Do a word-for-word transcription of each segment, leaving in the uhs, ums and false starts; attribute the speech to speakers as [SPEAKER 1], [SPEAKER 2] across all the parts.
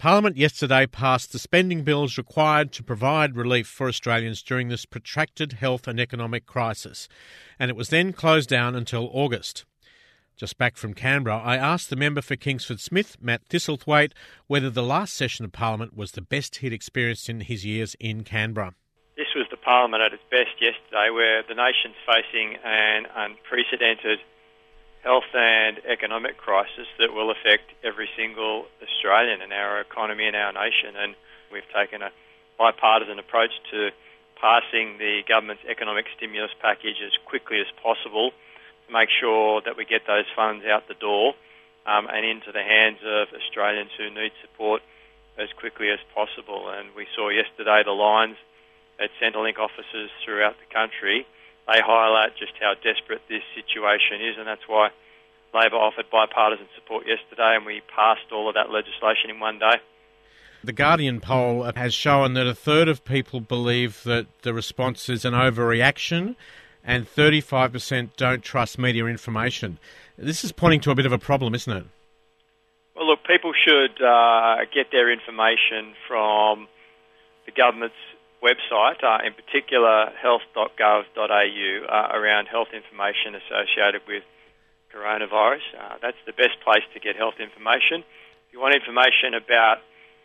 [SPEAKER 1] Parliament yesterday passed the spending bills required to provide relief for Australians during this protracted health and economic crisis, and it was then closed down until August. Just back from Canberra, I asked the member for Kingsford Smith, Matt Thistlethwaite, whether the last session of Parliament was the best he'd experienced in his years in Canberra.
[SPEAKER 2] This was the Parliament at its best yesterday, where the nation's facing an unprecedented health and economic crisis that will affect every single Australian and our economy and our nation. And we've taken a bipartisan approach to passing the government's economic stimulus package as quickly as possible to make sure that we get those funds out the door um, and into the hands of Australians who need support as quickly as possible. And we saw yesterday the lines at Centrelink offices throughout the country. They highlight just how desperate this situation is, and that's why Labor offered bipartisan support yesterday, and we passed all of that legislation in one day.
[SPEAKER 1] The Guardian poll has shown that a third of people believe that the response is an overreaction, and thirty-five percent don't trust media information. This is pointing to a bit of a problem, isn't it?
[SPEAKER 2] Well, look, people should uh, get their information from the government's website, uh, in particular health dot gov dot a u, uh, around health information associated with coronavirus. Uh, that's the best place to get health information. If you want information about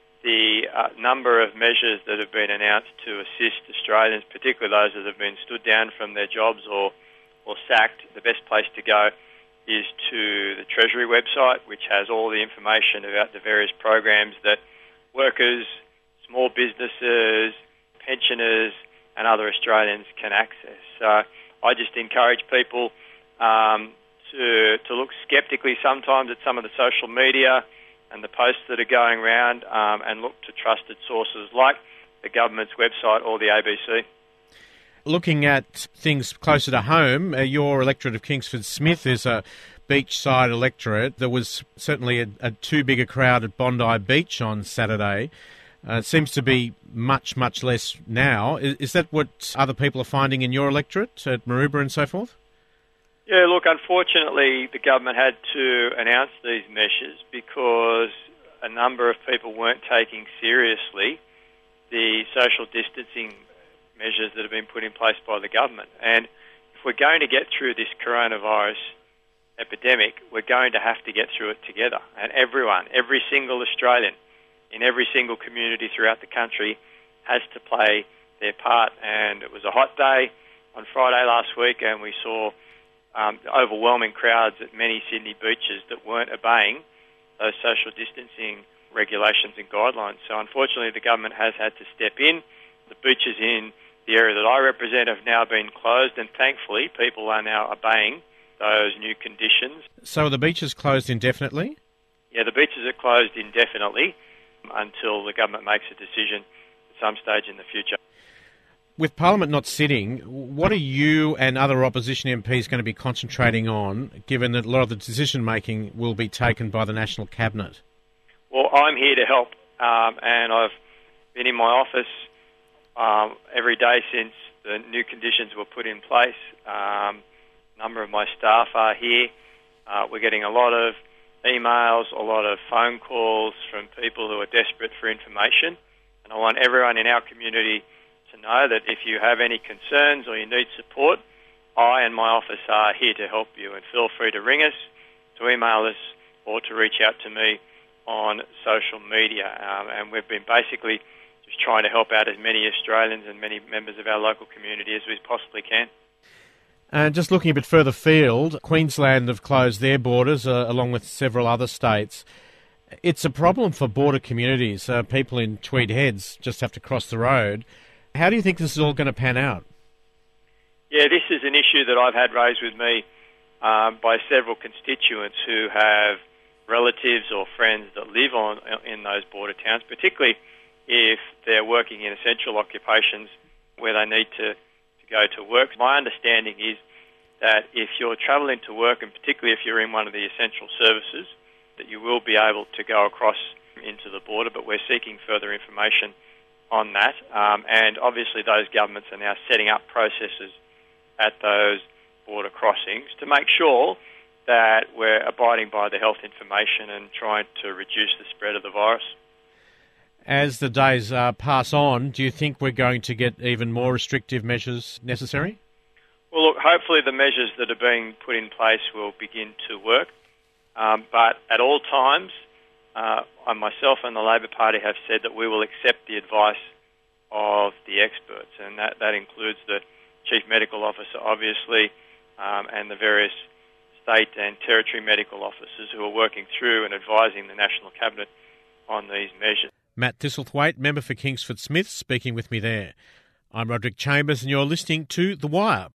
[SPEAKER 2] the uh, number of measures that have been announced to assist Australians, particularly those that have been stood down from their jobs or, or sacked, the best place to go is to the Treasury website, which has all the information about the various programs that workers, small businesses, pensioners and other Australians can access. So I just encourage people um, to, to look sceptically sometimes at some of the social media and the posts that are going around um, and look to trusted sources like the government's website or the A B C.
[SPEAKER 1] Looking at things closer to home, uh, your electorate of Kingsford Smith is a beachside electorate. There was certainly a, a too big a crowd at Bondi Beach on Saturday. Uh, it seems to be much, much less now. Is, is that what other people are finding in your electorate at Maroubra and so forth?
[SPEAKER 2] Yeah, look, unfortunately, the government had to announce these measures because a number of people weren't taking seriously the social distancing measures that have been put in place by the government. And if we're going to get through this coronavirus epidemic, we're going to have to get through it together. And everyone, every single Australian, in every single community throughout the country has to play their part. And it was a hot day on Friday last week, and we saw um, overwhelming crowds at many Sydney beaches that weren't obeying those social distancing regulations and guidelines. So unfortunately, the government has had to step in. The beaches in the area that I represent have now been closed, and thankfully people are now obeying those new conditions.
[SPEAKER 1] So are the beaches closed indefinitely?
[SPEAKER 2] Yeah, the beaches are closed indefinitely until the government makes a decision at some stage in the future.
[SPEAKER 1] With Parliament not sitting, what are you and other opposition M Ps going to be concentrating on, given that a lot of the decision-making will be taken by the National Cabinet? Well,
[SPEAKER 2] I'm here to help, um, and I've been in my office um, every day since the new conditions were put in place. Um, a number of my staff are here. Uh, we're getting a lot of emails, a lot of phone calls from people who are desperate for information. And I want everyone in our community to know that if you have any concerns or you need support, I and my office are here to help you. And feel free to ring us, to email us, or to reach out to me on social media. Um, and we've been basically just trying to help out as many Australians and many members of our local community as we possibly can.
[SPEAKER 1] And just looking a bit further afield, Queensland have closed their borders uh, along with several other states. It's a problem for border communities. Uh, people in Tweed Heads just have to cross the road. How do you think this is all going to pan out?
[SPEAKER 2] Yeah, this is an issue that I've had raised with me um, by several constituents who have relatives or friends that live on in those border towns, particularly if they're working in essential occupations where they need to go to work. My understanding is that if you're travelling to work, and particularly if you're in one of the essential services, that you will be able to go across into the border, but we're seeking further information on that. Um, and obviously those governments are now setting up processes at those border crossings to make sure that we're abiding by the health information and trying to reduce the spread of the virus.
[SPEAKER 1] As the days uh, pass on, do you think we're going to get even more restrictive measures necessary?
[SPEAKER 2] Well, look, hopefully the measures that are being put in place will begin to work. Um, but at all times, uh, I myself and the Labor Party have said that we will accept the advice of the experts, and that, that includes the Chief Medical Officer, obviously, um, and the various state and territory medical officers who are working through and advising the National Cabinet on these measures.
[SPEAKER 1] Matt Thistlethwaite, member for Kingsford Smith, speaking with me there. I'm Roderick Chambers and you're listening to The Wire.